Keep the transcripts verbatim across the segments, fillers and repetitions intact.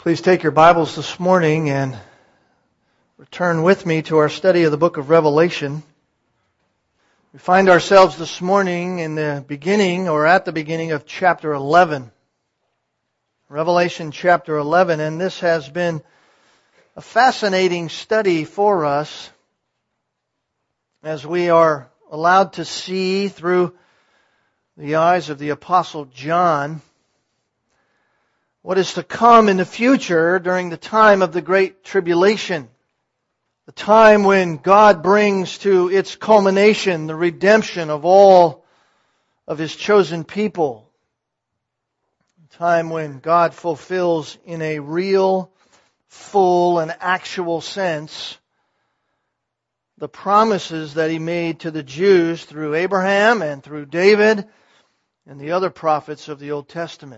Please take your Bibles this morning and return with me to our study of the book of Revelation. We find ourselves this morning in the beginning or at the beginning of chapter eleven. Revelation chapter eleven, and this has been a fascinating study for us as we are allowed to see through the eyes of the Apostle John what is to come in the future during the time of the Great Tribulation. The time when God brings to its culmination the redemption of all of His chosen people. The time when God fulfills in a real, full, and actual sense the promises that He made to the Jews through Abraham and through David and the other prophets of the Old Testament.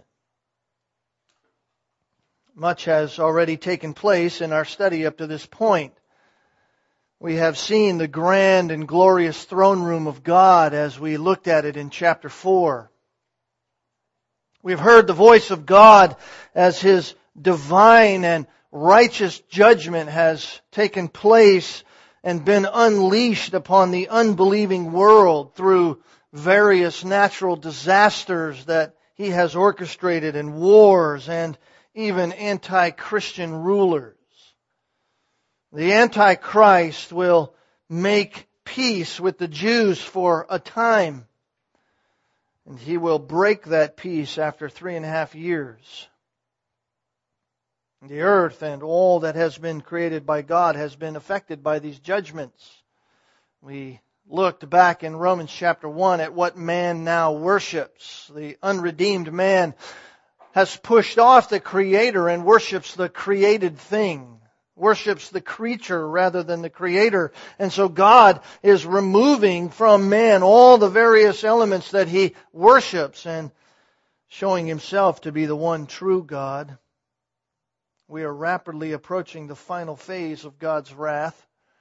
Much has already taken place in our study up to this point. We have seen the grand and glorious throne room of God as we looked at it in chapter four. We've heard the voice of God as His divine and righteous judgment has taken place and been unleashed upon the unbelieving world through various natural disasters that He has orchestrated and wars and even anti-Christian rulers. The Antichrist will make peace with the Jews for a time, and he will break that peace after three and a half years. The earth and all that has been created by God has been affected by these judgments. We looked back in Romans chapter one at what man now worships. The unredeemed man has pushed off the Creator and worships the created thing, worships the creature rather than the Creator. And so God is removing from man all the various elements that he worships and showing Himself to be the one true God. We are rapidly approaching the final phase of God's wrath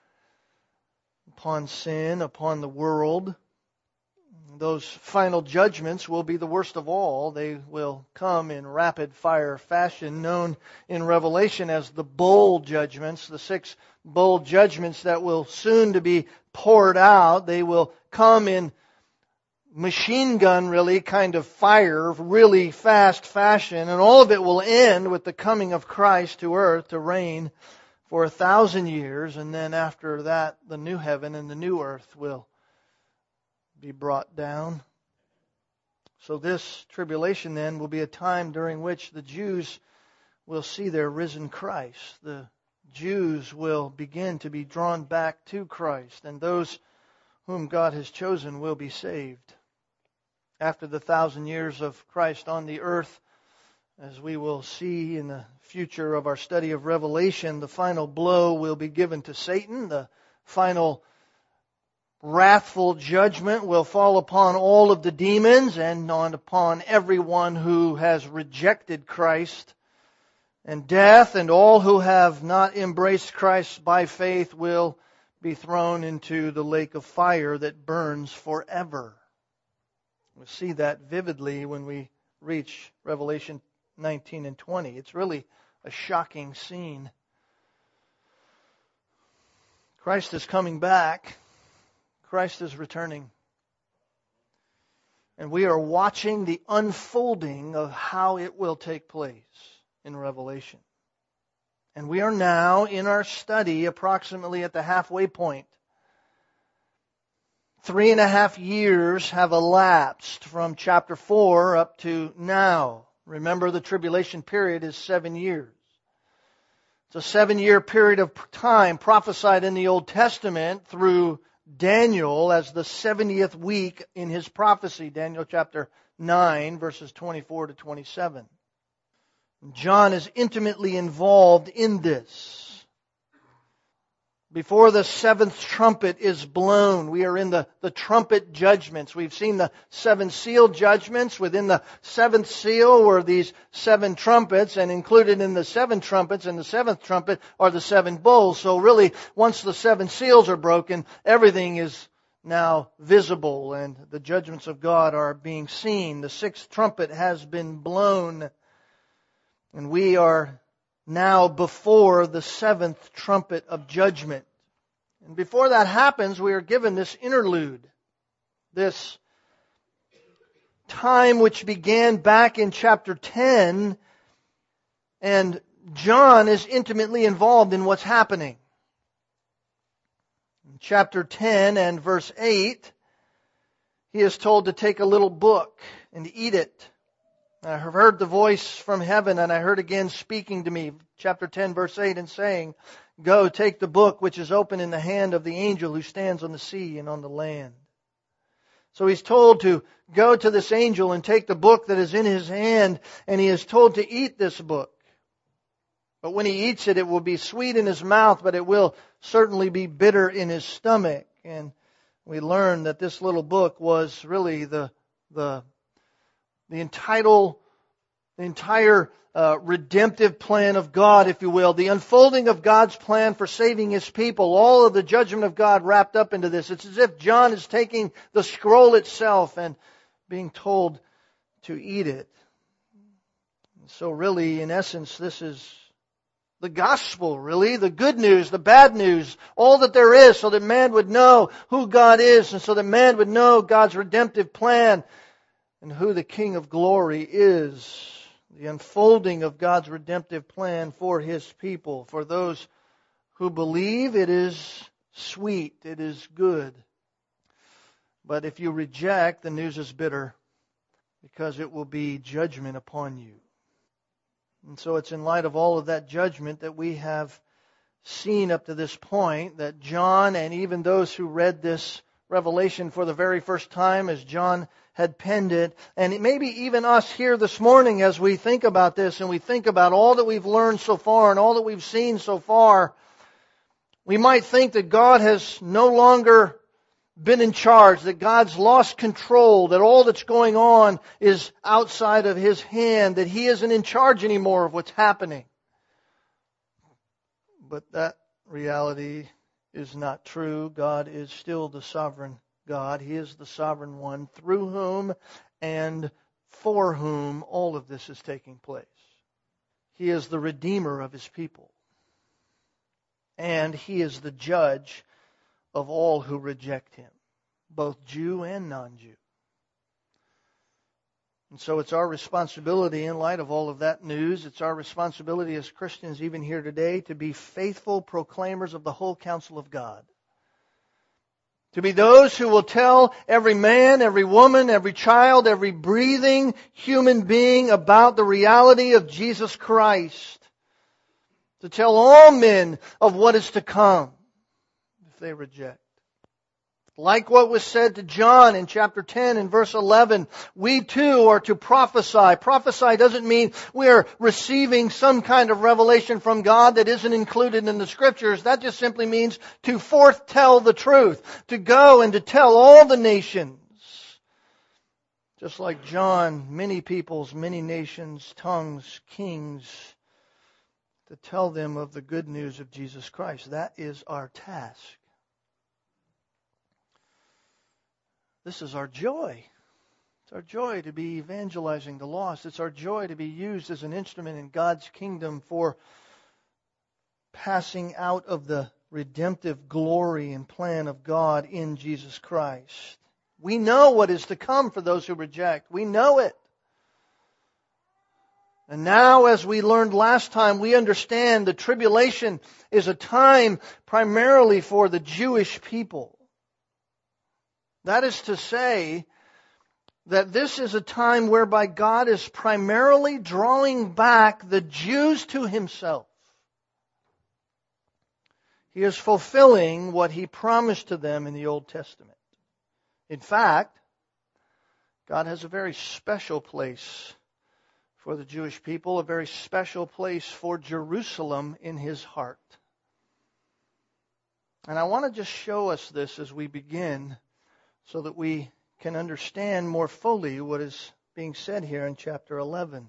upon sin, upon the world. Those final judgments will be the worst of all. They will come in rapid fire fashion, known in Revelation as the bowl judgments, the six bowl judgments that will soon to be poured out. They will come in machine gun, really, kind of fire, really fast fashion, and all of it will end with the coming of Christ to earth to reign for a thousand years, and then after that, the new heaven and the new earth will be brought down. So this tribulation then will be a time during which the Jews will see their risen Christ. The Jews will begin to be drawn back to Christ, and those whom God has chosen will be saved. After the thousand years of Christ on the earth, as we will see in the future of our study of Revelation, the final blow will be given to Satan. The final wrathful judgment will fall upon all of the demons and on upon everyone who has rejected Christ. And death and all who have not embraced Christ by faith will be thrown into the lake of fire that burns forever. We'll see that vividly when we reach Revelation nineteen and twenty. It's really a shocking scene. Christ is coming back. Christ is returning. And we are watching the unfolding of how it will take place in Revelation. And we are now in our study approximately at the halfway point. Three and a half years have elapsed from chapter four up to now. Remember, the tribulation period is seven years. It's a seven-year period of time prophesied in the Old Testament through Daniel as the seventieth week in his prophecy, Daniel chapter nine, verses twenty-four to twenty-seven. John is intimately involved in this. Before the seventh trumpet is blown, we are in the, the trumpet judgments. We've seen the seven seal judgments. Within the seventh seal were these seven trumpets, and included in the seven trumpets and the seventh trumpet are the seven bowls. So really, once the seven seals are broken, everything is now visible, and the judgments of God are being seen. The sixth trumpet has been blown, and we are now before the seventh trumpet of judgment. And before that happens, we are given this interlude, this time which began back in chapter ten, and John is intimately involved in what's happening. In chapter ten and verse eight, he is told to take a little book and eat it. I have heard the voice from heaven, and I heard again speaking to me, chapter ten, verse eight, and saying, "Go, take the book which is open in the hand of the angel who stands on the sea and on the land." So he's told to go to this angel and take the book that is in his hand, and he is told to eat this book. But when he eats it, it will be sweet in his mouth, but it will certainly be bitter in his stomach. And we learn that this little book was really the the the entitled, the entire uh, redemptive plan of God, if you will, the unfolding of God's plan for saving His people, all of the judgment of God wrapped up into this. It's as if John is taking the scroll itself and being told to eat it. So really, in essence, this is the gospel, really, the good news, the bad news, all that there is, so that man would know who God is, and so that man would know God's redemptive plan and who the King of glory is. The unfolding of God's redemptive plan for His people. For those who believe, it is sweet, it is good. But if you reject, the news is bitter, because it will be judgment upon you. And so it's in light of all of that judgment that we have seen up to this point that John, and even those who read this Revelation for the very first time as John had penned it, and maybe even us here this morning as we think about this and we think about all that we've learned so far and all that we've seen so far, we might think that God has no longer been in charge, that God's lost control, that all that's going on is outside of His hand, that He isn't in charge anymore of what's happening. But that reality is not true. God is still the sovereign God. He is the sovereign one through whom and for whom all of this is taking place. He is the Redeemer of His people. And He is the judge of all who reject Him, both Jew and non-Jew. And so it's our responsibility in light of all of that news, it's our responsibility as Christians even here today to be faithful proclaimers of the whole counsel of God. To be those who will tell every man, every woman, every child, every breathing human being about the reality of Jesus Christ. To tell all men of what is to come if they reject. Like what was said to John in chapter ten and verse eleven, we too are to prophesy. Prophesy doesn't mean we are receiving some kind of revelation from God that isn't included in the Scriptures. That just simply means to foretell the truth, to go and to tell all the nations. Just like John, many peoples, many nations, tongues, kings, to tell them of the good news of Jesus Christ. That is our task. This is our joy. It's our joy to be evangelizing the lost. It's our joy to be used as an instrument in God's kingdom for passing out of the redemptive glory and plan of God in Jesus Christ. We know what is to come for those who reject. We know it. And now, as we learned last time, we understand the tribulation is a time primarily for the Jewish people. That is to say that this is a time whereby God is primarily drawing back the Jews to Himself. He is fulfilling what He promised to them in the Old Testament. In fact, God has a very special place for the Jewish people, a very special place for Jerusalem in His heart. And I want to just show us this as we begin, so that we can understand more fully what is being said here in chapter eleven.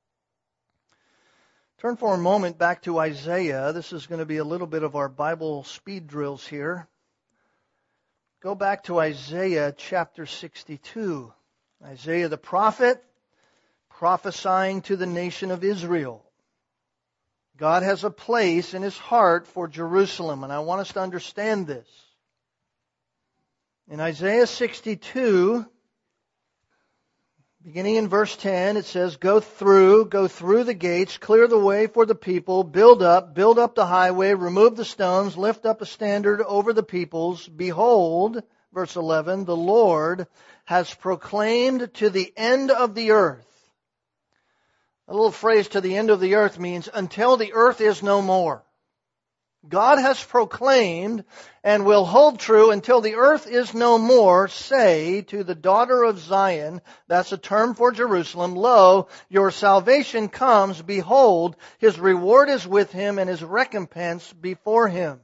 Turn for a moment back to Isaiah. This is going to be a little bit of our Bible speed drills here. Go back to Isaiah chapter sixty-two. Isaiah the prophet prophesying to the nation of Israel. God has a place in His heart for Jerusalem, and I want us to understand this. In Isaiah sixty-two, beginning in verse ten, it says, Go through, go through the gates, clear the way for the people, build up, build up the highway, remove the stones, lift up a standard over the peoples. Behold, verse eleven, the Lord has proclaimed to the end of the earth. A little phrase, to the end of the earth, means until the earth is no more. God has proclaimed and will hold true until the earth is no more, say to the daughter of Zion, that's a term for Jerusalem, Lo, your salvation comes, behold, His reward is with Him and His recompense before Him.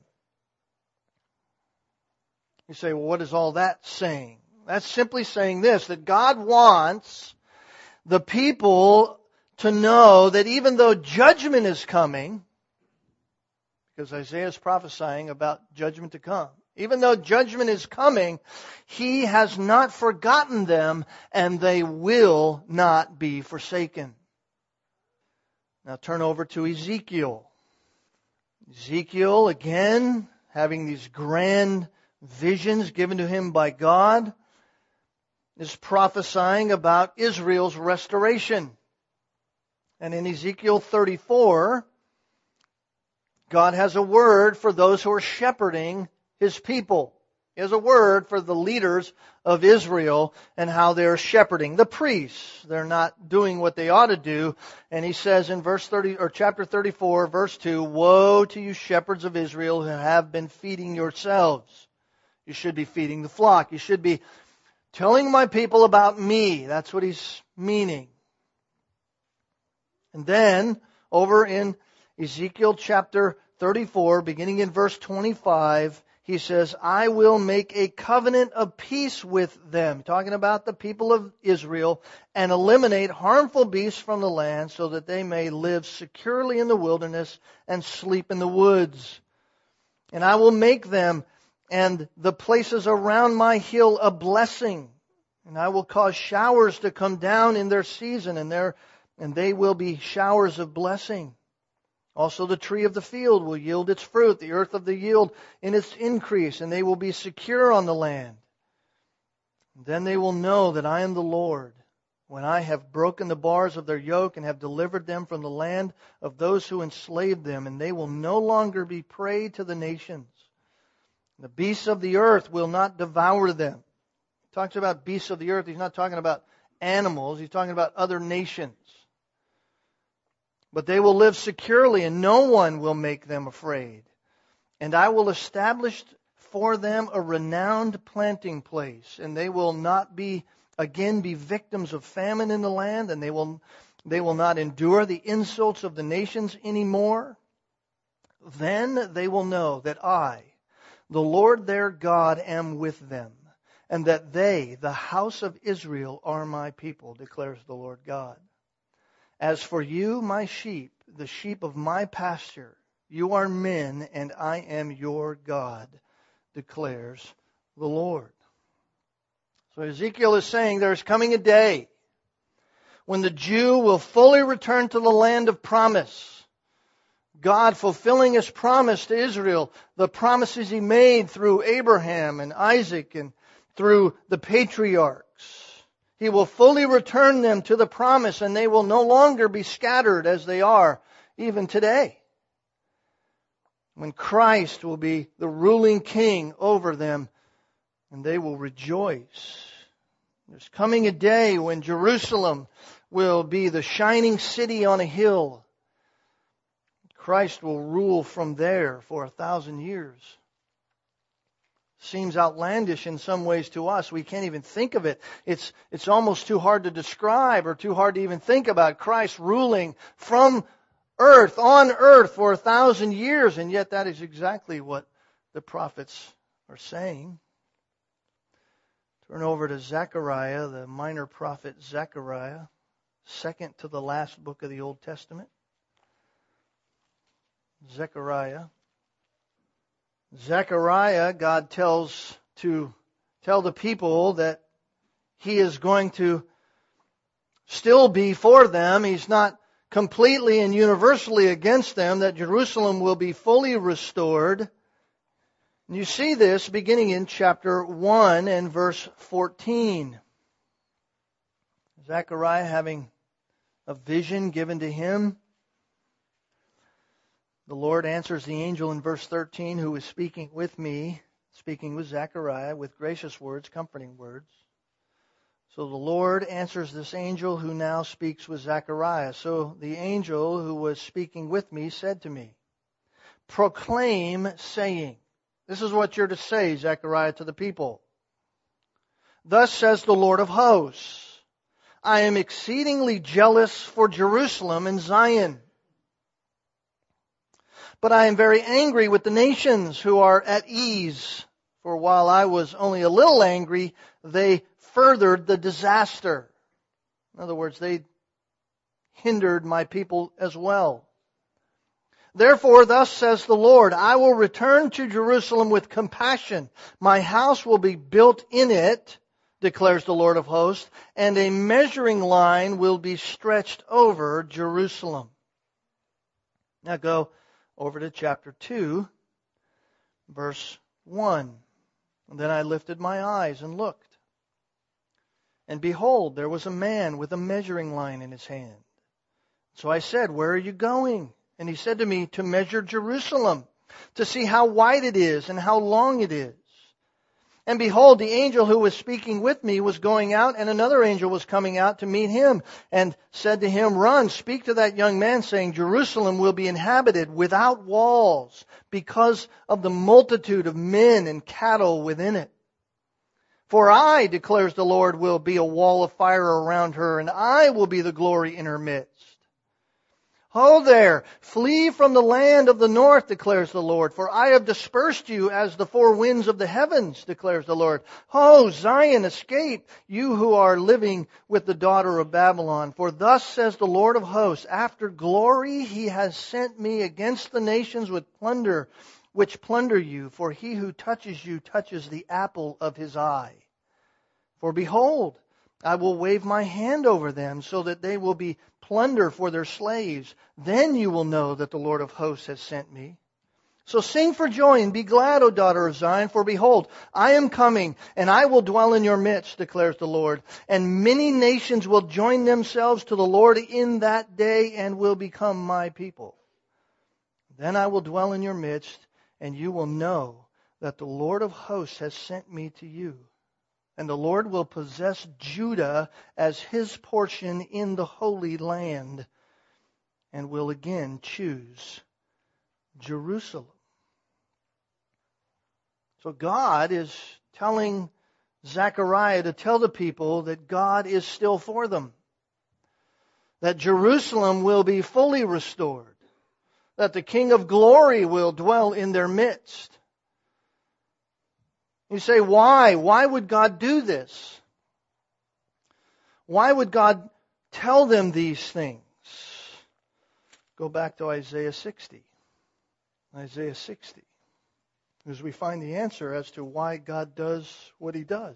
You say, well, what is all that saying? That's simply saying this, that God wants the people to know that even though judgment is coming, because Isaiah is prophesying about judgment to come, even though judgment is coming, He has not forgotten them, and they will not be forsaken. Now turn over to Ezekiel. Ezekiel, again, having these grand visions given to him by God, is prophesying about Israel's restoration. And in Ezekiel thirty-four, God has a word for those who are shepherding His people. He has a word for the leaders of Israel and how they're shepherding. The priests, they're not doing what they ought to do. And He says in verse thirty or chapter thirty-four, verse two, Woe to you shepherds of Israel who have been feeding yourselves. You should be feeding the flock. You should be telling my people about me. That's what He's meaning. And then, over in Ezekiel chapter thirty-four, beginning in verse twenty-five, He says, I will make a covenant of peace with them, talking about the people of Israel, and eliminate harmful beasts from the land so that they may live securely in the wilderness and sleep in the woods. And I will make them and the places around my hill a blessing, and I will cause showers to come down in their season, and their and they will be showers of blessing. Also the tree of the field will yield its fruit, the earth of the yield in its increase, and they will be secure on the land. And then they will know that I am the Lord, when I have broken the bars of their yoke and have delivered them from the land of those who enslaved them, and they will no longer be prey to the nations. The beasts of the earth will not devour them. He talks about beasts of the earth. He's not talking about animals. He's talking about other nations. But they will live securely, and no one will make them afraid. And I will establish for them a renowned planting place, and they will not be again be victims of famine in the land, and they will they will not endure the insults of the nations anymore. Then they will know that I, the Lord their God, am with them, and that they, the house of Israel, are my people, declares the Lord God. As for you, my sheep, the sheep of my pasture, you are men, and I am your God, declares the Lord. So Ezekiel is saying there's coming a day when the Jew will fully return to the land of promise. God fulfilling His promise to Israel, the promises He made through Abraham and Isaac and through the patriarchs. He will fully return them to the promise, and they will no longer be scattered as they are even today. When Christ will be the ruling king over them, and they will rejoice. There's coming a day when Jerusalem will be the shining city on a hill. Christ will rule from there for a thousand years. Seems outlandish in some ways to us. We can't even think of it. It's, it's almost too hard to describe or too hard to even think about Christ ruling from earth, on earth for a thousand years. And yet that is exactly what the prophets are saying. Turn over to Zechariah, the minor prophet Zechariah, second to the last book of the Old Testament. Zechariah. Zechariah, God tells to tell the people that He is going to still be for them. He's not completely and universally against them, that Jerusalem will be fully restored. And you see this beginning in chapter one and verse fourteen. Zechariah having a vision given to him. The Lord answers the angel in verse thirteen, who is speaking with me, speaking with Zechariah, with gracious words, comforting words. So the Lord answers this angel who now speaks with Zechariah. So the angel who was speaking with me said to me, proclaim, saying, this is what you're to say, Zechariah, to the people. Thus says the Lord of hosts, I am exceedingly jealous for Jerusalem and Zion. But I am very angry with the nations who are at ease. For while I was only a little angry, they furthered the disaster. In other words, they hindered my people as well. Therefore, thus says the Lord, I will return to Jerusalem with compassion. My house will be built in it, declares the Lord of hosts, and a measuring line will be stretched over Jerusalem. Now go over to chapter two, verse one. And then I lifted my eyes and looked. And behold, there was a man with a measuring line in his hand. So I said, where are you going? And he said to me, to measure Jerusalem, to see how wide it is and how long it is. And behold, the angel who was speaking with me was going out, and another angel was coming out to meet him, and said to him, run, speak to that young man, saying, Jerusalem will be inhabited without walls, because of the multitude of men and cattle within it. For I, declares the Lord, will be a wall of fire around her, and I will be the glory in her midst. Ho there, flee from the land of the north, declares the Lord, for I have dispersed you as the four winds of the heavens, declares the Lord. Ho, Zion, escape, you who are living with the daughter of Babylon. For thus says the Lord of hosts, after glory he has sent me against the nations with plunder, which plunder you, for he who touches you touches the apple of his eye. For behold, I will wave my hand over them, so that they will be plunder for their slaves. Then you will know that the Lord of hosts has sent me. So sing for joy and be glad, O daughter of Zion, for behold, I am coming, and I will dwell in your midst, declares the Lord. And many nations will join themselves to the Lord in that day and will become my people. Then I will dwell in your midst, and you will know that the Lord of hosts has sent me to you. And the Lord will possess Judah as his portion in the Holy Land, and will again choose Jerusalem. So God is telling Zechariah to tell the people that God is still for them, that Jerusalem will be fully restored, that the King of glory will dwell in their midst. You say, why? Why would God do this? Why would God tell them these things? Go back to Isaiah sixty. Isaiah sixty. Because we find the answer as to why God does what he does.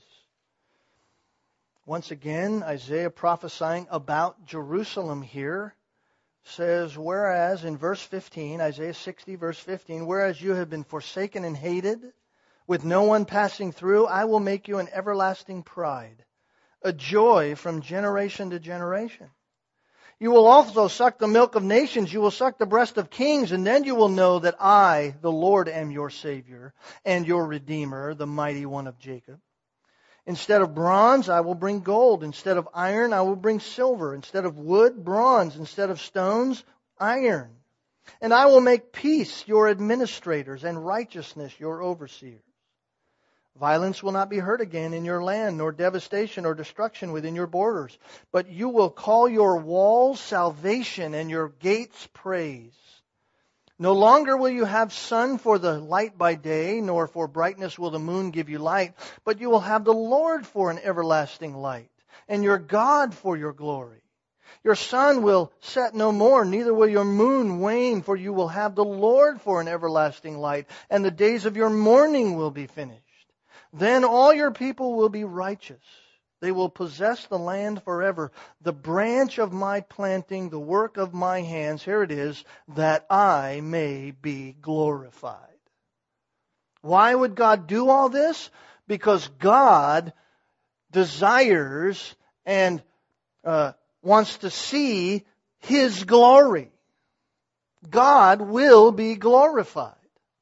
Once again, Isaiah prophesying about Jerusalem here says, whereas in verse fifteen, Isaiah sixty verse fifteen, whereas you have been forsaken and hated, with no one passing through, I will make you an everlasting pride, a joy from generation to generation. You will also suck the milk of nations, you will suck the breast of kings, and then you will know that I, the Lord, am your Savior and your Redeemer, the mighty one of Jacob. Instead of bronze, I will bring gold. Instead of iron, I will bring silver. Instead of wood, bronze. Instead of stones, iron. And I will make peace your administrators and righteousness your overseers. Violence will not be heard again in your land, nor devastation or destruction within your borders. But you will call your walls salvation and your gates praise. No longer will you have sun for the light by day, nor for brightness will the moon give you light, but you will have the Lord for an everlasting light, and your God for your glory. Your sun will set no more, neither will your moon wane, for you will have the Lord for an everlasting light, and the days of your mourning will be finished. Then all your people will be righteous. They will possess the land forever. The branch of my planting, the work of my hands, here it is, that I may be glorified. Why would God do all this? Because God desires and uh, wants to see His glory. God will be glorified.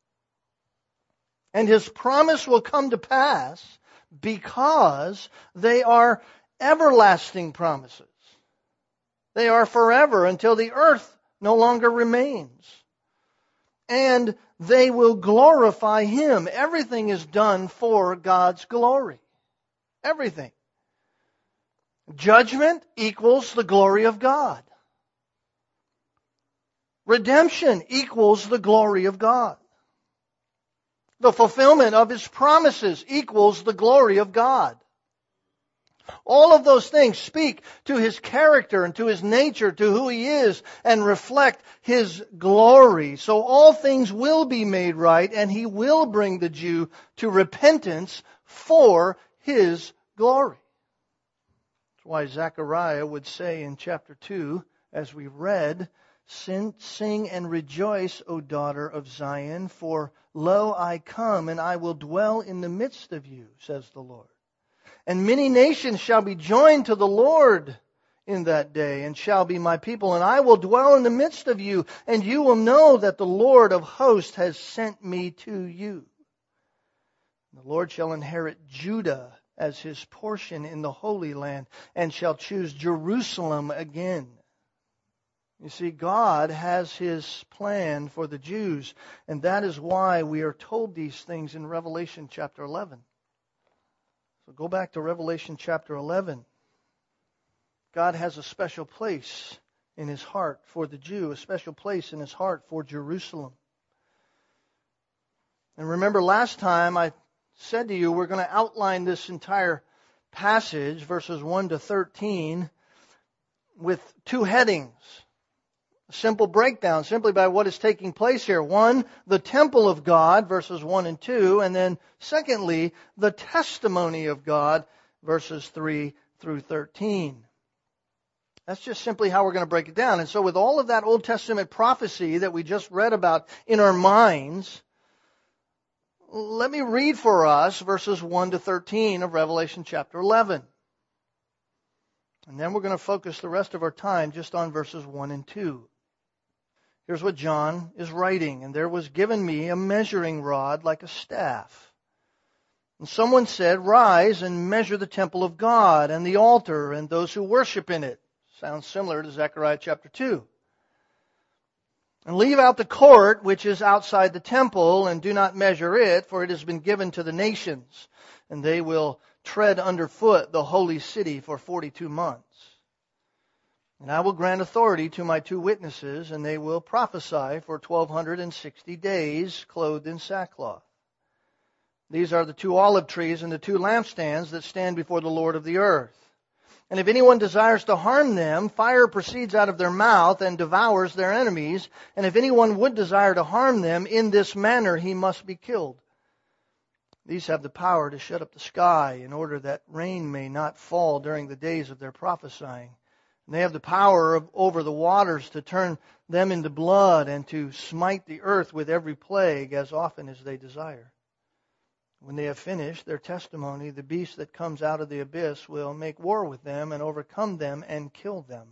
And His promise will come to pass because they are everlasting promises. They are forever until the earth no longer remains. And they will glorify Him. Everything is done for God's glory. Everything. Judgment equals the glory of God. Redemption equals the glory of God. The fulfillment of His promises equals the glory of God. All of those things speak to His character and to His nature, to who He is, and reflect His glory. So all things will be made right, and He will bring the Jew to repentance for His glory. That's why Zechariah would say in chapter two, as we read, Sing, sing and rejoice, O daughter of Zion, for lo, I come, and I will dwell in the midst of you, says the Lord. And many nations shall be joined to the Lord in that day, and shall be my people, and I will dwell in the midst of you, and you will know that the Lord of hosts has sent me to you. The Lord shall inherit Judah as His portion in the Holy Land, and shall choose Jerusalem again. You see, God has His plan for the Jews, and that is why we are told these things in Revelation chapter eleven. So go back to Revelation chapter eleven. God has a special place in His heart for the Jew, a special place in His heart for Jerusalem. And remember last time I said to you we're going to outline this entire passage, verses one to thirteen, with two headings. Simple breakdown simply by what is taking place here. One, the temple of God, verses one and two, and then secondly, the testimony of God, verses three through thirteen. That's just simply how we're going to break it down. And so with all of that Old Testament prophecy that we just read about in our minds, let me read for us verses one to thirteen of Revelation chapter eleven. And then we're going to focus the rest of our time just on verses one and two. Here's what John is writing. And there was given me a measuring rod like a staff. And someone said, rise and measure the temple of God and the altar and those who worship in it. Sounds similar to Zechariah chapter two. And leave out the court which is outside the temple, and do not measure it, for it has been given to the nations, and they will tread underfoot the holy city for forty-two months. And I will grant authority to my two witnesses, and they will prophesy for twelve sixty days, clothed in sackcloth. These are the two olive trees and the two lampstands that stand before the Lord of the earth. And if anyone desires to harm them, fire proceeds out of their mouth and devours their enemies. And if anyone would desire to harm them, in this manner he must be killed. These have the power to shut up the sky in order that rain may not fall during the days of their prophesying. And they have the power of, over the waters to turn them into blood and to smite the earth with every plague as often as they desire. When they have finished their testimony, the beast that comes out of the abyss will make war with them and overcome them and kill them.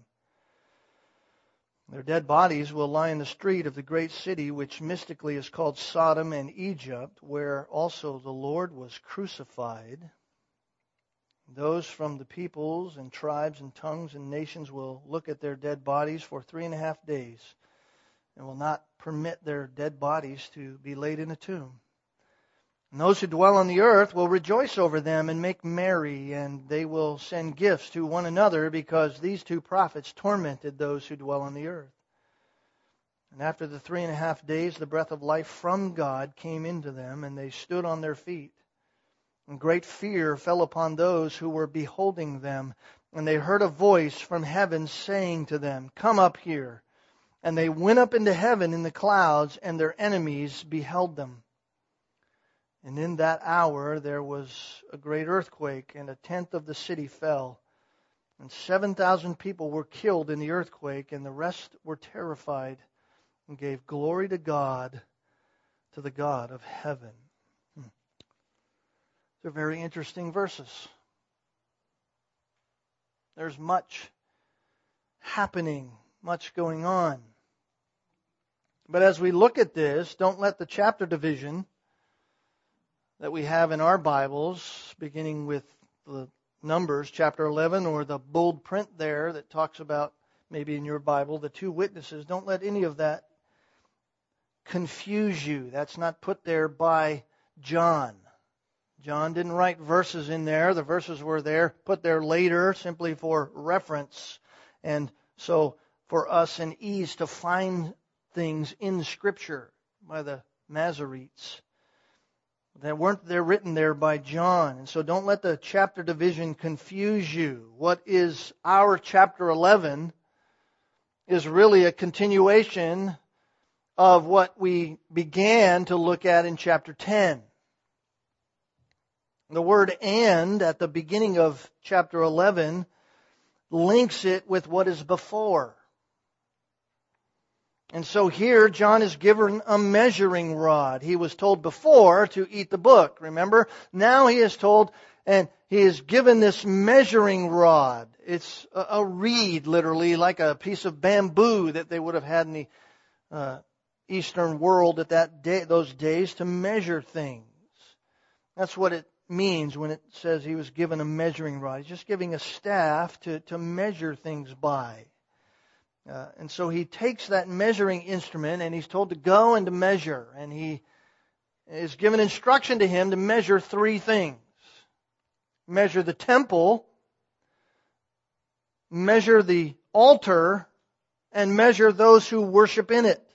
Their dead bodies will lie in the street of the great city, which mystically is called Sodom and Egypt, where also the Lord was crucified. Those from the peoples and tribes and tongues and nations will look at their dead bodies for three and a half days and will not permit their dead bodies to be laid in a tomb. And those who dwell on the earth will rejoice over them and make merry, and they will send gifts to one another, because these two prophets tormented those who dwell on the earth. And after the three and a half days, the breath of life from God came into them, and they stood on their feet. And great fear fell upon those who were beholding them. And they heard a voice from heaven saying to them, come up here. And they went up into heaven in the clouds, and their enemies beheld them. And in that hour there was a great earthquake, and a tenth of the city fell. And seven thousand people were killed in the earthquake, and the rest were terrified and gave glory to God, to the God of heaven. Hmm. They're very interesting verses. There's much happening, much going on. But as we look at this, don't let the chapter division that we have in our Bibles, beginning with the Numbers chapter eleven, or the bold print there that talks about, maybe in your Bible, the two witnesses, don't let any of that confuse you. That's not put there by John. John didn't write verses in there. The verses were there, put there later, simply for reference. And so for us an ease to find things in Scripture by the Masoretes that weren't there written there by John. And so don't let the chapter division confuse you. What is our chapter eleven is really a continuation of what we began to look at in chapter ten. The word "and" at the beginning of chapter eleven links it with what is before. And so here, John is given a measuring rod. He was told before to eat the book, remember? Now he is told, and he is given this measuring rod. It's a, a reed, literally, like a piece of bamboo that they would have had in the uh, Eastern world at that day, those days, to measure things. That's what it means when it says he was given a measuring rod. He's just giving a staff to, to measure things by. Uh, and so he takes that measuring instrument and he's told to go and to measure. And he is given instruction to him to measure three things. Measure the temple, measure the altar, and measure those who worship in it.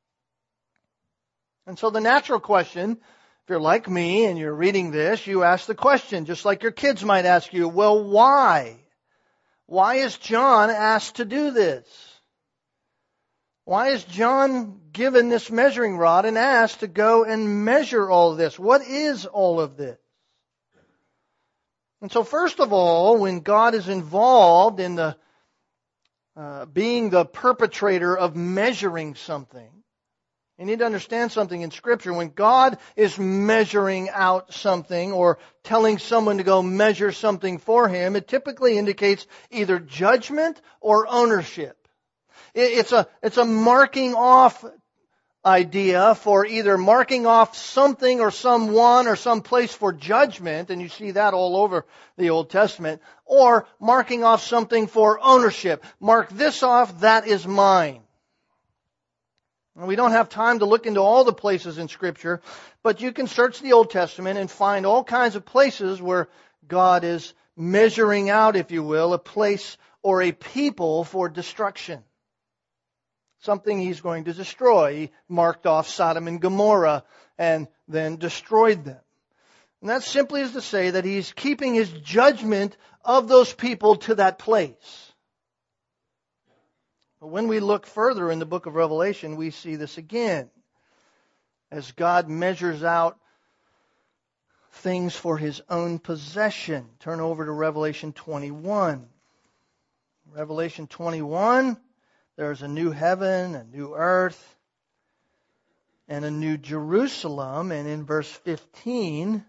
And so the natural question, if you're like me and you're reading this, you ask the question, just like your kids might ask you, well, why? Why is John asked to do this? Why is John given this measuring rod and asked to go and measure all of this? What is all of this? And so first of all, when God is involved in the uh, being the perpetrator of measuring something, you need to understand something in Scripture. When God is measuring out something or telling someone to go measure something for Him, it typically indicates either judgment or ownership. It's a, it's a marking off idea for either marking off something or someone or some place for judgment, and you see that all over the Old Testament, or marking off something for ownership. Mark this off, that is mine. And we don't have time to look into all the places in Scripture, but you can search the Old Testament and find all kinds of places where God is measuring out, if you will, a place or a people for destruction. Something He's going to destroy. He marked off Sodom and Gomorrah and then destroyed them. And that simply is to say that He's keeping His judgment of those people to that place. But when we look further in the book of Revelation, we see this again. As God measures out things for His own possession. Turn over to Revelation twenty-one. Revelation twenty-one. There's a new heaven, a new earth, and a new Jerusalem. And in verse fifteen,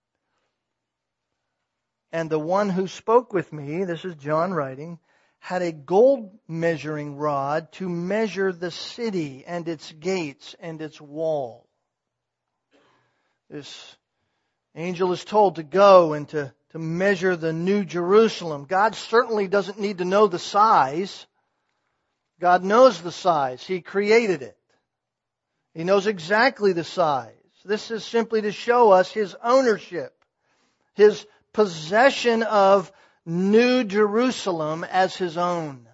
and the one who spoke with me, this is John writing, had a gold measuring rod to measure the city and its gates and its wall. This angel is told to go and to, to measure the new Jerusalem. God certainly doesn't need to know the size. God knows the size. He created it. He knows exactly the size. This is simply to show us His ownership, His possession of New Jerusalem as His own.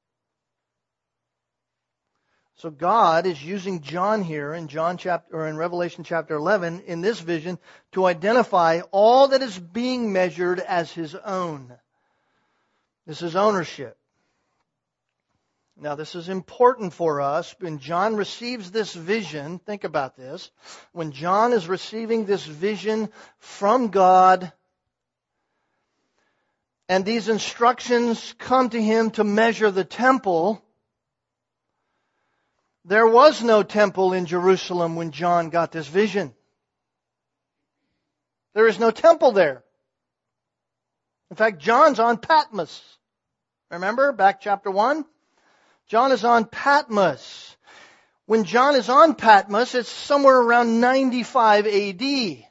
So God is using John here in John chapter or in Revelation chapter eleven in this vision to identify all that is being measured as His own. This is ownership. Now, this is important for us. When John receives this vision, think about this. When John is receiving this vision from God, and these instructions come to him to measure the temple, there was no temple in Jerusalem when John got this vision. There is no temple there. In fact, John's on Patmos. Remember, back chapter one? John is on Patmos. When John is on Patmos, it's somewhere around ninety-five A D.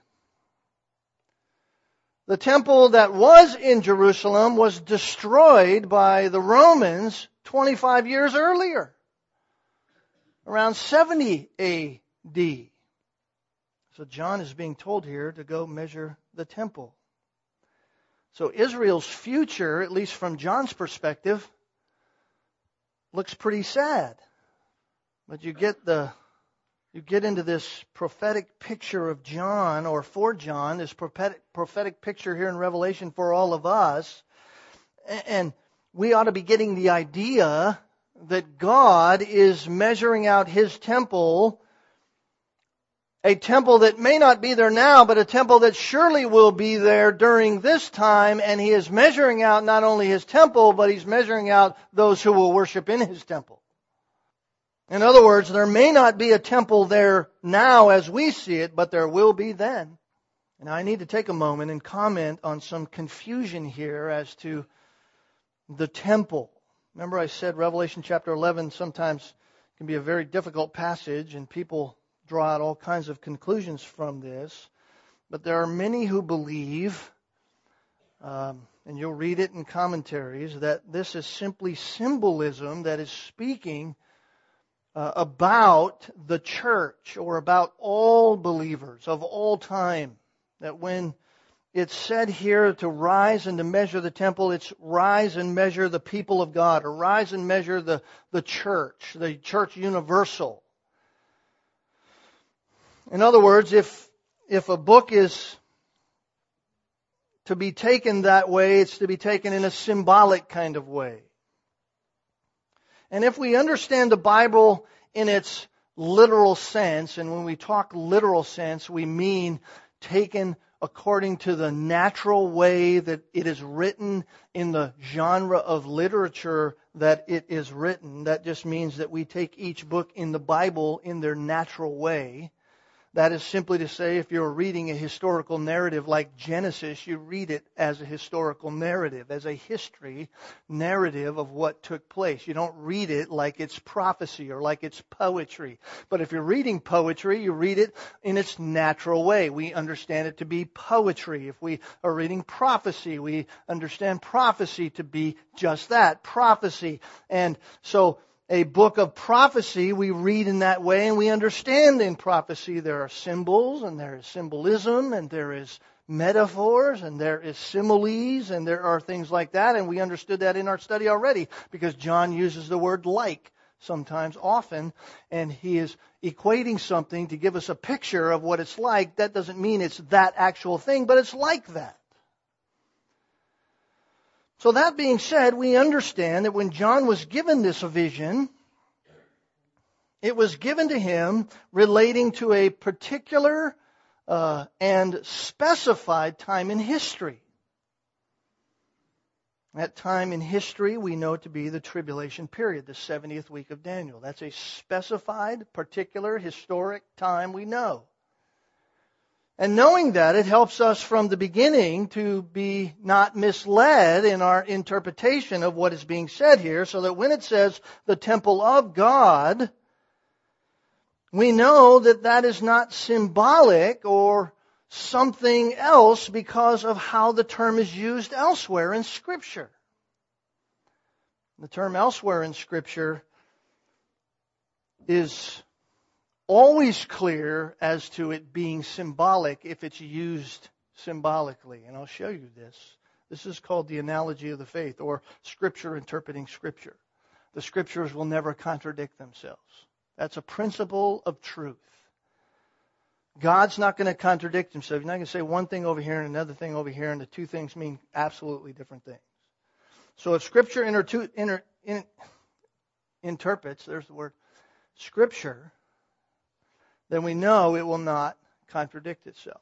The temple that was in Jerusalem was destroyed by the Romans twenty-five years earlier, around seventy A D. So John is being told here to go measure the temple. So Israel's future, at least from John's perspective, looks pretty sad. But you get the you get into this prophetic picture of John, or for John, this prophetic prophetic picture here in Revelation for all of us. And we ought to be getting the idea that God is measuring out His temple, a temple that may not be there now, but a temple that surely will be there during this time. And He is measuring out not only His temple, but He's measuring out those who will worship in His temple. In other words, there may not be a temple there now as we see it, but there will be then. And I need to take a moment and comment on some confusion here as to the temple. Remember I said Revelation chapter eleven sometimes can be a very difficult passage, and people draw out all kinds of conclusions from this. But there are many who believe, um, and you'll read it in commentaries, that this is simply symbolism that is speaking uh, about the church, or about all believers of all time. That when it's said here to rise and to measure the temple, it's rise and measure the people of God, or rise and measure the, the church, the church universal. In other words, if if a book is to be taken that way, it's to be taken in a symbolic kind of way. And if we understand the Bible in its literal sense, and when we talk literal sense, we mean taken according to the natural way that it is written in the genre of literature that it is written. That just means that we take each book in the Bible in their natural way. That is simply to say, if you're reading a historical narrative like Genesis, you read it as a historical narrative, as a history narrative of what took place. You don't read it like it's prophecy or like it's poetry. But if you're reading poetry, you read it in its natural way. We understand it to be poetry. If we are reading prophecy, we understand prophecy to be just that, prophecy. And so a book of prophecy we read in that way, and we understand in prophecy there are symbols, and there is symbolism, and there is metaphors, and there is similes, and there are things like that. And we understood that in our study already, because John uses the word like sometimes, often, and he is equating something to give us a picture of what it's like. That doesn't mean it's that actual thing, but it's like that. So that being said, we understand that when John was given this vision, it was given to him relating to a particular uh, and specified time in history. That time in history we know to be the tribulation period, the seventieth week of Daniel. That's a specified, particular, historic time we know. And knowing that, it helps us from the beginning to be not misled in our interpretation of what is being said here, so that when it says the temple of God, we know that that is not symbolic or something else because of how the term is used elsewhere in Scripture. The term elsewhere in Scripture is always clear as to it being symbolic if it's used symbolically. And I'll show you this. This is called the analogy of the faith, or Scripture interpreting Scripture. The Scriptures will never contradict themselves. That's a principle of truth. God's not going to contradict Himself. You're not going to say one thing over here and another thing over here, and the two things mean absolutely different things. So if Scripture inter, inter, in, interprets, there's the word, Scripture, then we know it will not contradict itself.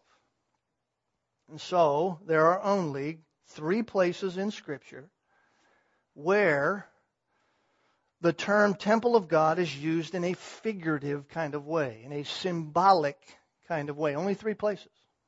And so, there are only three places in Scripture where the term temple of God is used in a figurative kind of way, in a symbolic kind of way. Only three places.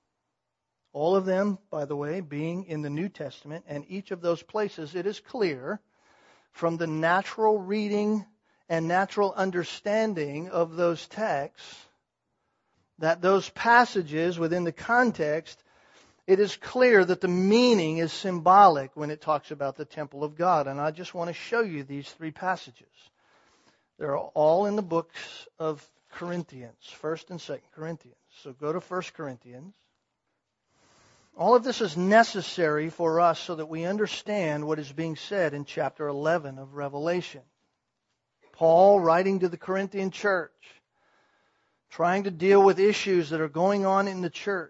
All of them, by the way, being in the New Testament, and each of those places, it is clear from the natural reading and natural understanding of those texts that those passages within the context, it is clear that the meaning is symbolic when it talks about the temple of God. And I just want to show you these three passages. They're all in the books of Corinthians, First and Second Corinthians. So go to First Corinthians. All of this is necessary for us so that we understand what is being said in chapter eleven of Revelation. Paul, writing to the Corinthian church, trying to deal with issues that are going on in the church.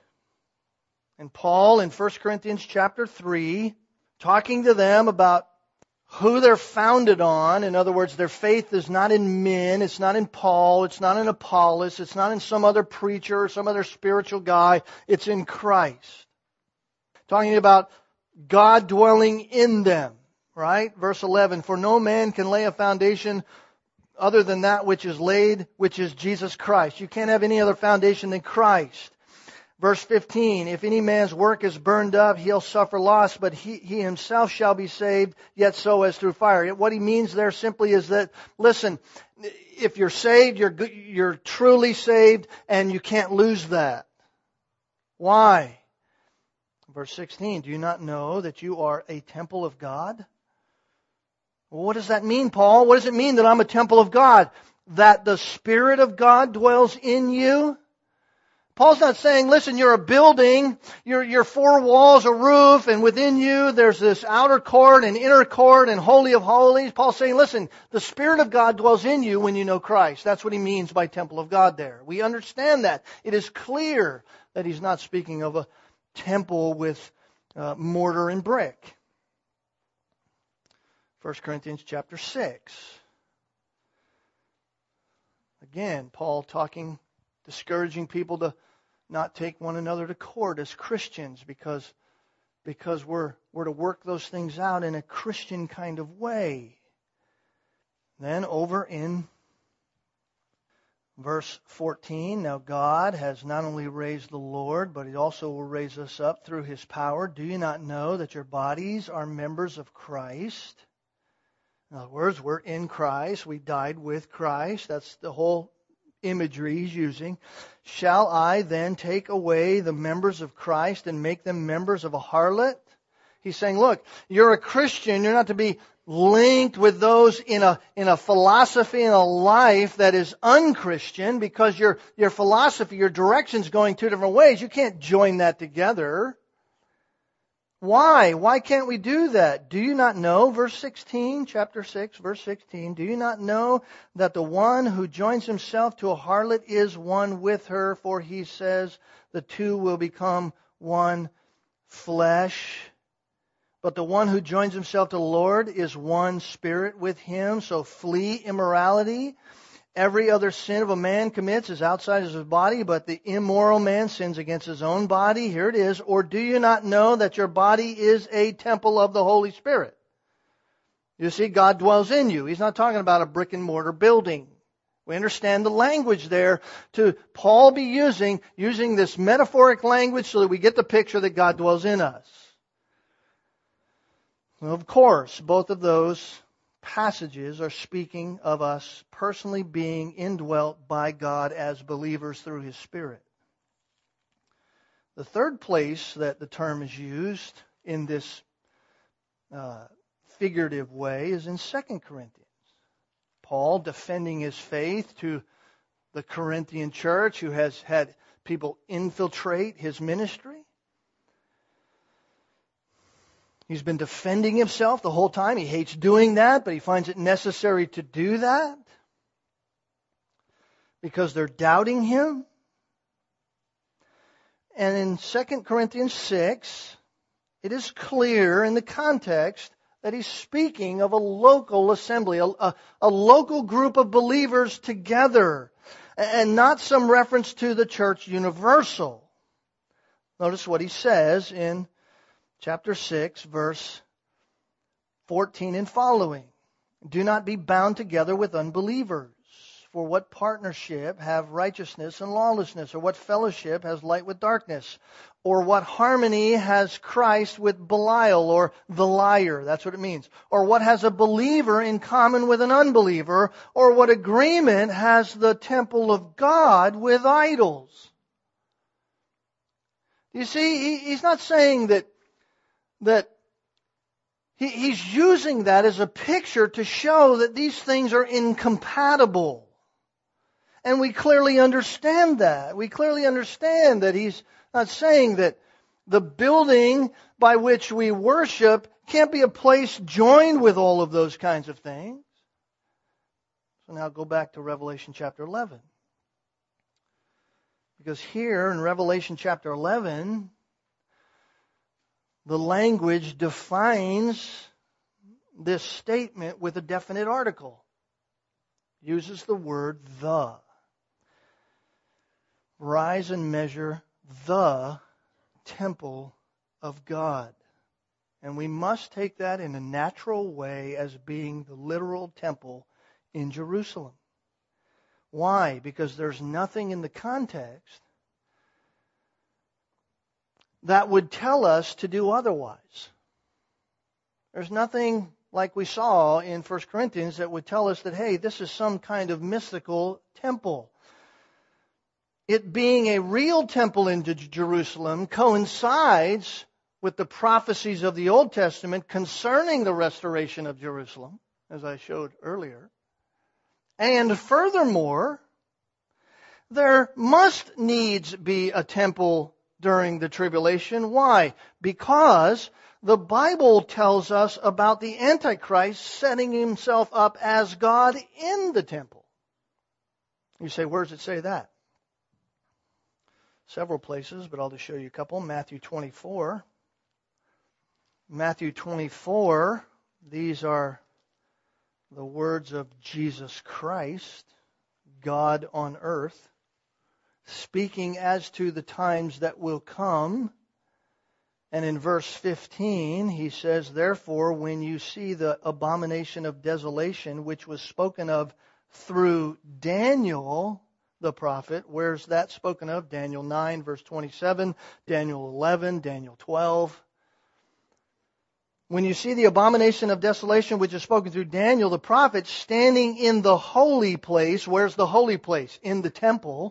And Paul, in First Corinthians chapter three, talking to them about who they're founded on. In other words, their faith is not in men, it's not in Paul, it's not in Apollos, it's not in some other preacher or some other spiritual guy, it's in Christ. Talking about God dwelling in them, right? Verse eleven, for no man can lay a foundation other than that which is laid, which is Jesus Christ. You can't have any other foundation than Christ. Verse fifteen, if any man's work is burned up, he'll suffer loss, but he, he himself shall be saved, yet so as through fire. What he means there simply is that, listen, if you're saved, you're, you're truly saved, and you can't lose that. Why? Verse sixteen, do you not know that you are a temple of God? Well, what does that mean, Paul? What does it mean that I'm a temple of God? That the Spirit of God dwells in you? Paul's not saying, listen, you're a building, you're, you're four walls, a roof, and within you there's this outer court and inner court and holy of holies. Paul's saying, listen, the Spirit of God dwells in you when you know Christ. That's what he means by temple of God there. We understand that. It is clear that he's not speaking of a temple with uh, mortar and brick. First Corinthians chapter six. Again, Paul talking, discouraging people to not take one another to court as Christians because, because we're, we're to work those things out in a Christian kind of way. Then over in verse fourteen, now God has not only raised the Lord, but He also will raise us up through His power. Do you not know that your bodies are members of Christ? In other words, we're in Christ. We died with Christ. That's the whole imagery he's using. Shall I then take away the members of Christ and make them members of a harlot? He's saying, look, you're a Christian. You're not to be linked with those in a in a philosophy and a life that is unchristian, because your your philosophy, your direction's going two different ways. You can't join that together. Why? Why can't we do that? Do you not know, verse sixteen, chapter six, verse sixteen, do you not know that the one who joins himself to a harlot is one with her? For he says the two will become one flesh. But the one who joins himself to the Lord is one spirit with Him. So flee immorality. Every other sin of a man commits is outside of his body, but the immoral man sins against his own body. Here it is. Or do you not know that your body is a temple of the Holy Spirit? You see, God dwells in you. He's not talking about a brick and mortar building. We understand the language there to Paul be using, using this metaphoric language so that we get the picture that God dwells in us. Well, of course, both of those passages are speaking of us personally being indwelt by God as believers through His Spirit. The third place that the term is used in this uh, figurative way is in Second Corinthians. Paul defending his faith to the Corinthian church who has had people infiltrate his ministry. He's been defending himself the whole time. He hates doing that, but he finds it necessary to do that because they're doubting him. And in Second Corinthians six, it is clear in the context that he's speaking of a local assembly, a, a, a local group of believers together, and not some reference to the church universal. Notice what he says in chapter six, verse fourteen and following. Do not be bound together with unbelievers. For what partnership have righteousness and lawlessness? Or what fellowship has light with darkness? Or what harmony has Christ with Belial or the liar? That's what it means. Or what has a believer in common with an unbeliever? Or what agreement has the temple of God with idols? You see, he's not saying that, that he, he's using that as a picture to show that these things are incompatible. And we clearly understand that. We clearly understand that he's not saying that the building by which we worship can't be a place joined with all of those kinds of things. So now go back to Revelation chapter eleven. Because here in Revelation chapter eleven, the language defines this statement with a definite article. It uses the word the. Rise and measure the temple of God. And we must take that in a natural way as being the literal temple in Jerusalem. Why? Because there's nothing in the context that would tell us to do otherwise. There's nothing like we saw in First Corinthians that would tell us that, hey, this is some kind of mystical temple. It being a real temple in Jerusalem coincides with the prophecies of the Old Testament concerning the restoration of Jerusalem, as I showed earlier. And furthermore, there must needs be a temple during the tribulation. Why? Because the Bible tells us about the Antichrist setting himself up as God in the temple. You say, where does it say that? Several places, but I'll just show you a couple. Matthew twenty-four. Matthew twenty-four, these are the words of Jesus Christ, God on earth, speaking as to the times that will come. And in verse fifteen, he says, therefore, when you see the abomination of desolation, which was spoken of through Daniel the prophet, where's that spoken of? Daniel nine, verse twenty-seven, Daniel eleven, Daniel twelve. When you see the abomination of desolation, which is spoken through Daniel the prophet, standing in the holy place, where's the holy place? In the temple.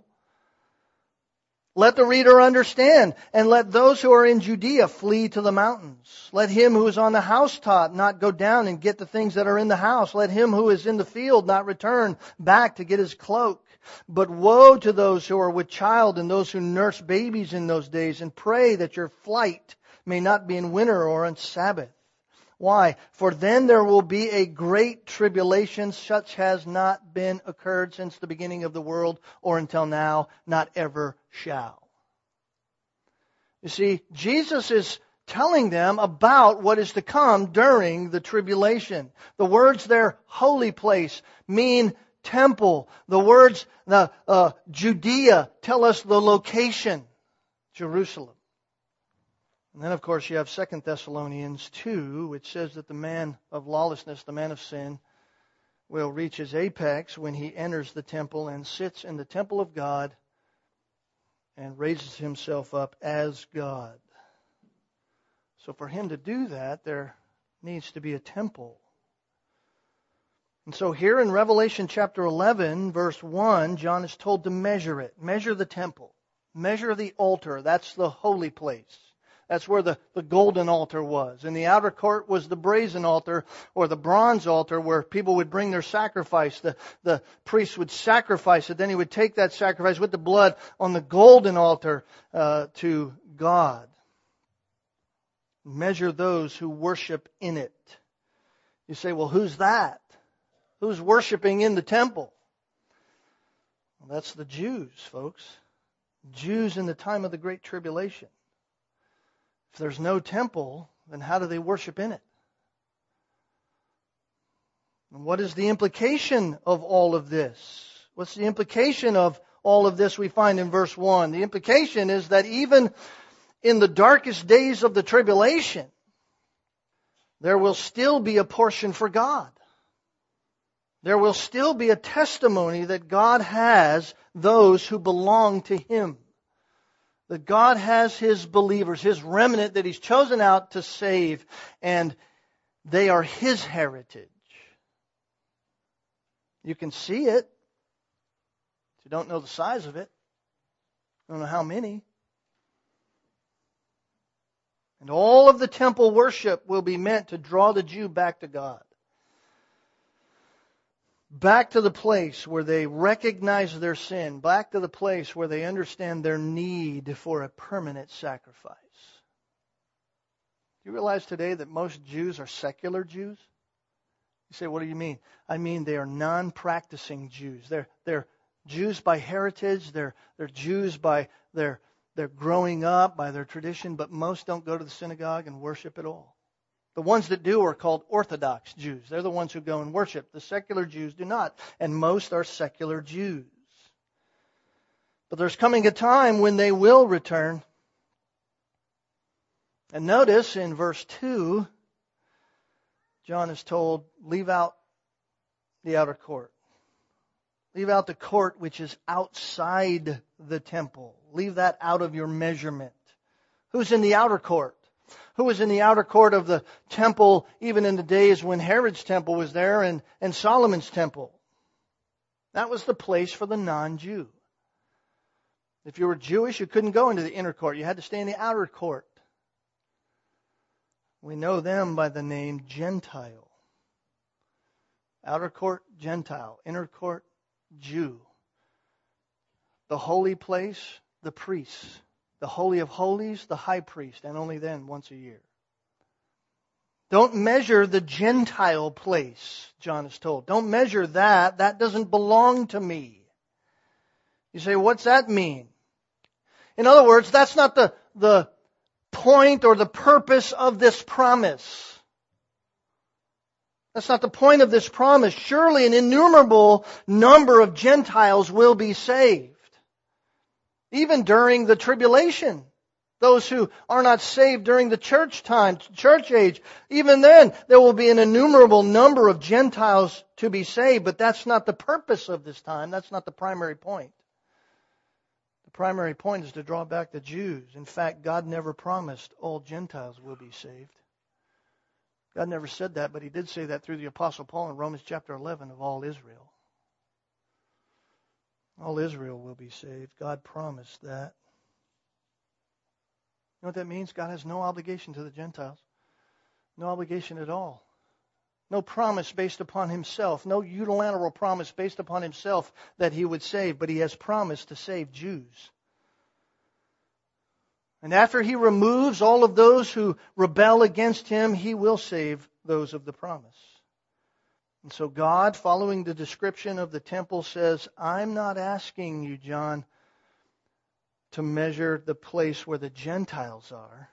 Let the reader understand, and let those who are in Judea flee to the mountains. Let him who is on the housetop not go down and get the things that are in the house. Let him who is in the field not return back to get his cloak. But woe to those who are with child and those who nurse babies in those days, and pray that your flight may not be in winter or on Sabbath. Why? For then there will be a great tribulation, such has not been occurred since the beginning of the world or until now, not ever shall. You see, Jesus is telling them about what is to come during the tribulation. The words there, holy place, mean temple. The words the uh, Judea tell us the location, Jerusalem. And then, of course, you have Second Thessalonians two, which says that the man of lawlessness, the man of sin, will reach his apex when he enters the temple and sits in the temple of God and raises himself up as God. So for him to do that, there needs to be a temple. And so here in Revelation chapter eleven, verse one, John is told to measure it. Measure the temple. Measure the altar. That's the holy place. That's where the, the golden altar was. In the outer court was the brazen altar or the bronze altar where people would bring their sacrifice. The, the priest would sacrifice it. Then he would take that sacrifice with the blood on the golden altar uh, to God. Measure those who worship in it. You say, well, who's that? Who's worshiping in the temple? Well, that's the Jews, folks. Jews in the time of the Great Tribulation. If there's no temple, then how do they worship in it? And what is the implication of all of this? What's the implication of all of this we find in verse one? The implication is that even in the darkest days of the tribulation, there will still be a portion for God. There will still be a testimony that God has those who belong to Him. That God has His believers, His remnant that He's chosen out to save, and they are His heritage. You can see it. You don't know the size of it. You don't know how many. And all of the temple worship will be meant to draw the Jew back to God. Back to the place where they recognize their sin. Back to the place where they understand their need for a permanent sacrifice. Do you realize today that most Jews are secular Jews? You say, what do you mean? I mean they are non-practicing Jews. They're, they're Jews by heritage. They're, they're Jews by their, their growing up, by their tradition, but most don't go to the synagogue and worship at all. The ones that do are called Orthodox Jews. They're the ones who go and worship. The secular Jews do not. And most are secular Jews. But there's coming a time when they will return. And notice in verse two, John is told, leave out the outer court. Leave out the court which is outside the temple. Leave that out of your measurement. Who's in the outer court? Who was in the outer court of the temple even in the days when Herod's temple was there and, and Solomon's temple? That was the place for the non-Jew. If you were Jewish, you couldn't go into the inner court. You had to stay in the outer court. We know them by the name Gentile. Outer court, Gentile. Inner court, Jew. The holy place, the priests. The Holy of Holies, the high priest, and only then once a year. Don't measure the Gentile place, John is told. Don't measure that. That doesn't belong to me. You say, what's that mean? In other words, that's not the, the point or the purpose of this promise. That's not the point of this promise. Surely an innumerable number of Gentiles will be saved. Even during the tribulation. Those who are not saved during the church time, church age. Even then, there will be an innumerable number of Gentiles to be saved. But that's not the purpose of this time. That's not the primary point. The primary point is to draw back the Jews. In fact, God never promised all Gentiles will be saved. God never said that, but He did say that through the Apostle Paul in Romans chapter eleven of all Israel. All Israel will be saved. God promised that. You know what that means? God has no obligation to the Gentiles. No obligation at all. No promise based upon Himself. No unilateral promise based upon Himself that He would save. But He has promised to save Jews. And after He removes all of those who rebel against Him, He will save those of the promise. And so God, following the description of the temple, says, I'm not asking you, John, to measure the place where the Gentiles are.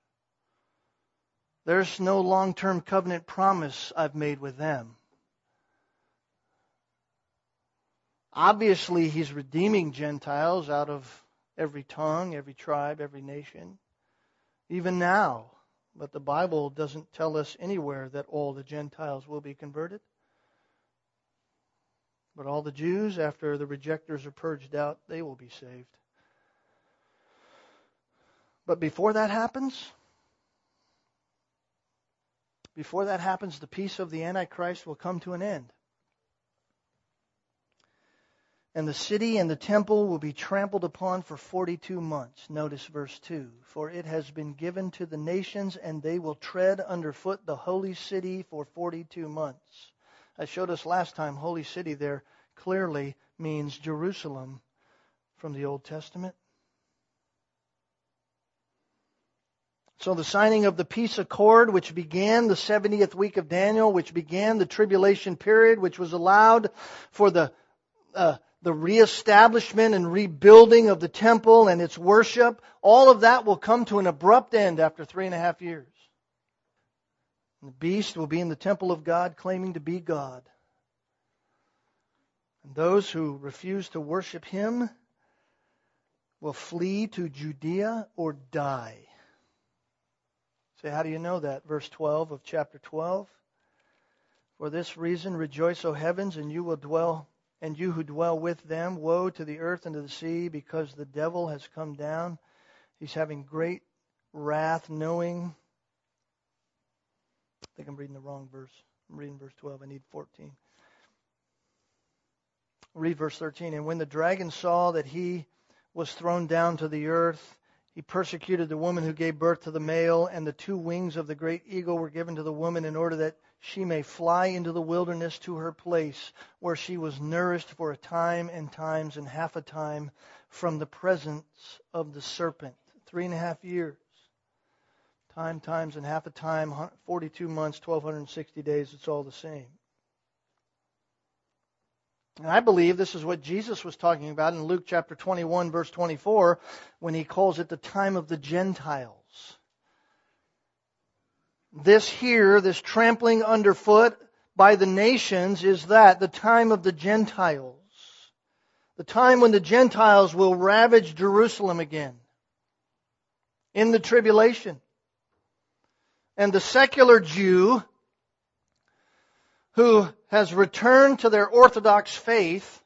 There's no long-term covenant promise I've made with them. Obviously, He's redeeming Gentiles out of every tongue, every tribe, every nation, even now. But the Bible doesn't tell us anywhere that all the Gentiles will be converted. But all the Jews, after the rejectors are purged out, they will be saved. But before that happens, before that happens, the peace of the Antichrist will come to an end. And the city and the temple will be trampled upon for forty-two months. Notice verse two. For it has been given to the nations, and they will tread underfoot the holy city for forty-two months. I showed us last time, holy city there clearly means Jerusalem from the Old Testament. So the signing of the peace accord, which began the seventieth week of Daniel, which began the tribulation period, which was allowed for the uh, the reestablishment and rebuilding of the temple and its worship, all of that will come to an abrupt end after three and a half years. And the beast will be in the temple of God, claiming to be God. And those who refuse to worship him will flee to Judea or die. Say, how do you know that? Verse twelve of chapter twelve. For this reason rejoice, O heavens, and you will dwell, and you who dwell with them. Woe to the earth and to the sea, because the devil has come down. He's having great wrath, knowing. I think I'm reading the wrong verse. I'm reading verse twelve. I need fourteen. Read verse thirteen. And when the dragon saw that he was thrown down to the earth, he persecuted the woman who gave birth to the male, and the two wings of the great eagle were given to the woman in order that she may fly into the wilderness to her place, where she was nourished for a time and times and half a time from the presence of the serpent. Three and a half years. Time, times, and half a time, forty-two months, twelve sixty days, it's all the same. And I believe this is what Jesus was talking about in Luke chapter twenty-one, verse twenty-four, when he calls it the time of the Gentiles. This here, this trampling underfoot by the nations, is that, the time of the Gentiles. The time when the Gentiles will ravage Jerusalem again in the tribulation. And the secular Jew who has returned to their Orthodox faith,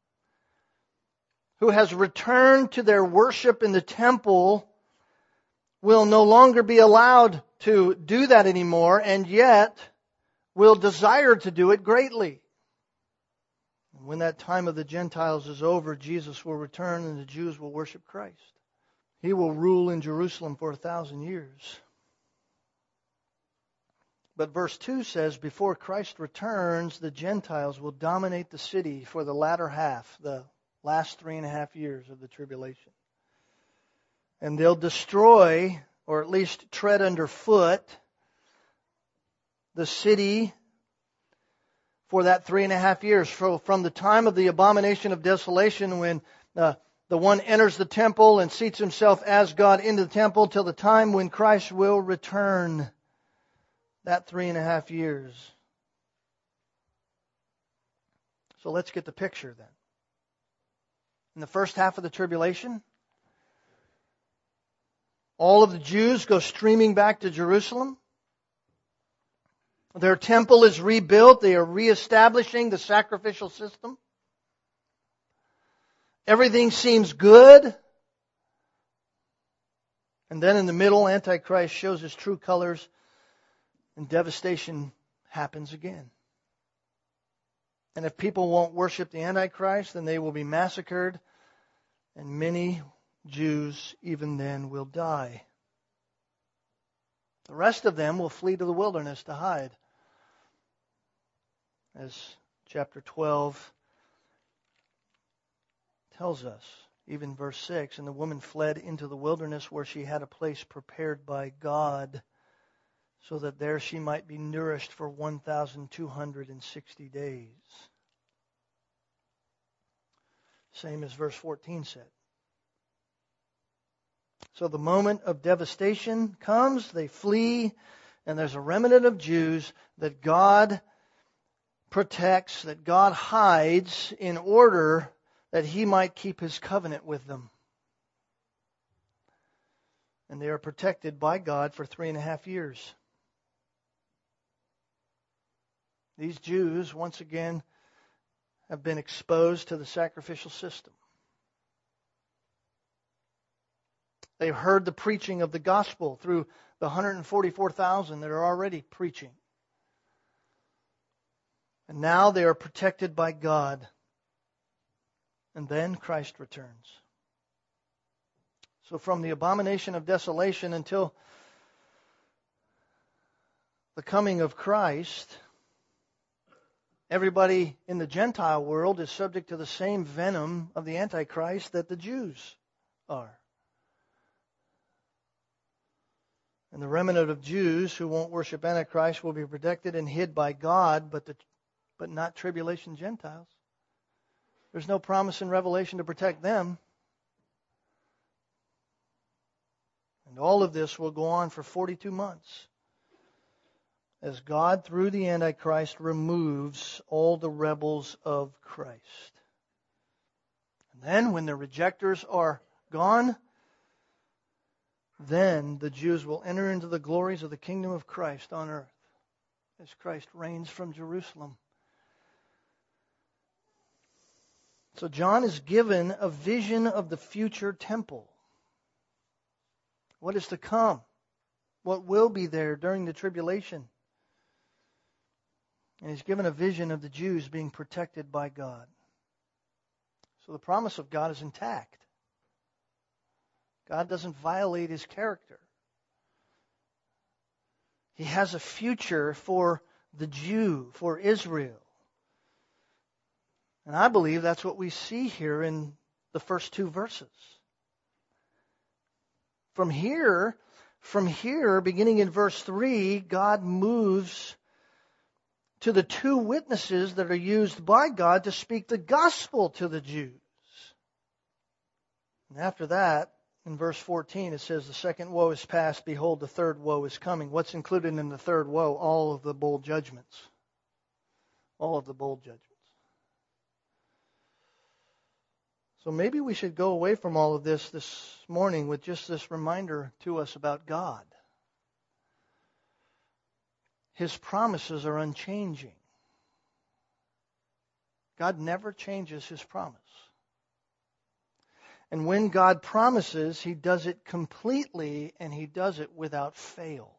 who has returned to their worship in the temple, will no longer be allowed to do that anymore, and yet will desire to do it greatly. And when that time of the Gentiles is over, Jesus will return and the Jews will worship Christ. He will rule in Jerusalem for a thousand years. But verse two says, before Christ returns, the Gentiles will dominate the city for the latter half, the last three and a half years of the tribulation. And they'll destroy, or at least tread underfoot, the city for that three and a half years. So from the time of the abomination of desolation, when uh, the one enters the temple and seats himself as God into the temple, till the time when Christ will return. That three and a half years. So let's get the picture then. In the first half of the tribulation, all of the Jews go streaming back to Jerusalem. Their temple is rebuilt. They are reestablishing the sacrificial system. Everything seems good. And then in the middle, Antichrist shows his true colors. And devastation happens again. And if people won't worship the Antichrist, then they will be massacred. And many Jews, even then, will die. The rest of them will flee to the wilderness to hide. As chapter twelve tells us, even verse six, and the woman fled into the wilderness where she had a place prepared by God, so that there she might be nourished for one thousand two hundred sixty days. Same as verse fourteen said. So the moment of devastation comes, they flee, and there's a remnant of Jews that God protects, that God hides in order that He might keep His covenant with them. And they are protected by God for three and a half years. These Jews, once again, have been exposed to the sacrificial system. They've heard the preaching of the gospel through the one hundred forty-four thousand that are already preaching. And now they are protected by God. And then Christ returns. So from the abomination of desolation until the coming of Christ, everybody in the Gentile world is subject to the same venom of the Antichrist that the Jews are. And the remnant of Jews who won't worship Antichrist will be protected and hid by God, but the, but not tribulation Gentiles. There's no promise in Revelation to protect them. And all of this will go on for forty-two months. as God, through the Antichrist, removes all the rebels of Christ. And then, when the rejectors are gone, then the Jews will enter into the glories of the kingdom of Christ on earth, as Christ reigns from Jerusalem. So John is given a vision of the future temple. What is to come? What will be there during the tribulation? And he's given a vision of the Jews being protected by God. So the promise of God is intact. God doesn't violate His character. He has a future for the Jew, for Israel. And I believe that's what we see here in the first two verses. From here, from here, beginning in verse three, God moves to the two witnesses that are used by God to speak the gospel to the Jews. And after that, in verse fourteen, it says, the second woe is past, behold, the third woe is coming. What's included in the third woe? All of the bowl judgments. All of the bowl judgments. So maybe we should go away from all of this this morning with just this reminder to us about God. His promises are unchanging. God never changes His promise. And when God promises, He does it completely and He does it without fail.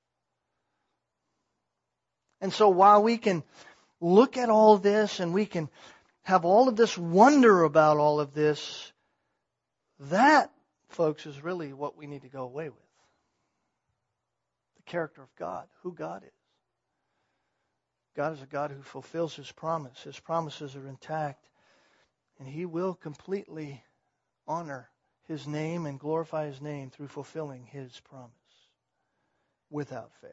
And so while we can look at all this and we can have all of this wonder about all of this, that, folks, is really what we need to go away with. The character of God, who God is. God is a God who fulfills His promise. His promises are intact, and He will completely honor His name and glorify His name through fulfilling His promise without fail.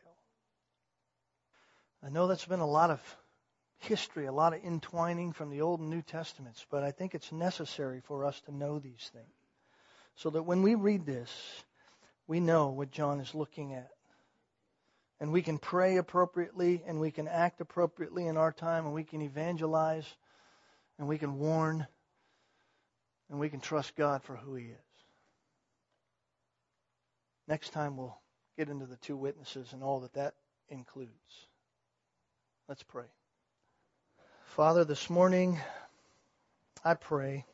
I know that's been a lot of history, a lot of entwining from the Old and New Testaments, but I think it's necessary for us to know these things so that when we read this, we know what John is looking at. And we can pray appropriately, and we can act appropriately in our time, and we can evangelize, and we can warn, and we can trust God for who He is. Next time we'll get into the two witnesses and all that that includes. Let's pray. Father, this morning I pray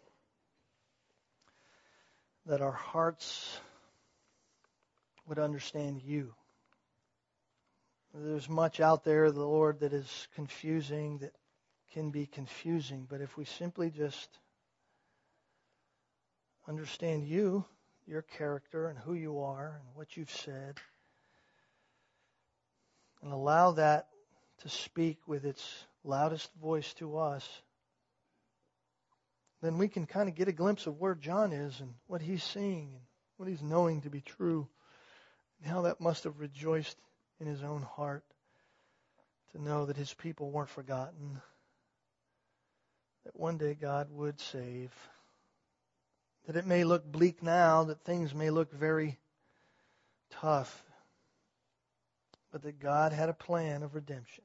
that our hearts would understand You. There's much out there, the Lord, that is confusing, that can be confusing, but if we simply just understand You, Your character, and who You are, and what You've said, and allow that to speak with its loudest voice to us, then we can kind of get a glimpse of where John is and what he's seeing and what he's knowing to be true, and how that must have rejoiced in his own heart to know that his people weren't forgotten, that one day God would save, that it may look bleak now, that things may look very tough, but that God had a plan of redemption.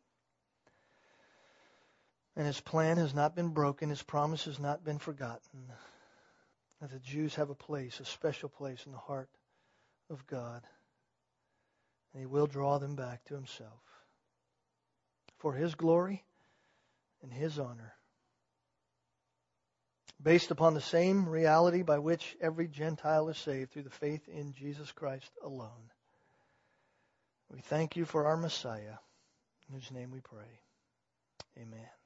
And His plan has not been broken. His promise has not been forgotten. That the Jews have a place, a special place in the heart of God. And He will draw them back to Himself. For His glory and His honor. Based upon the same reality by which every Gentile is saved through the faith in Jesus Christ alone. We thank You for our Messiah, in whose name we pray. Amen.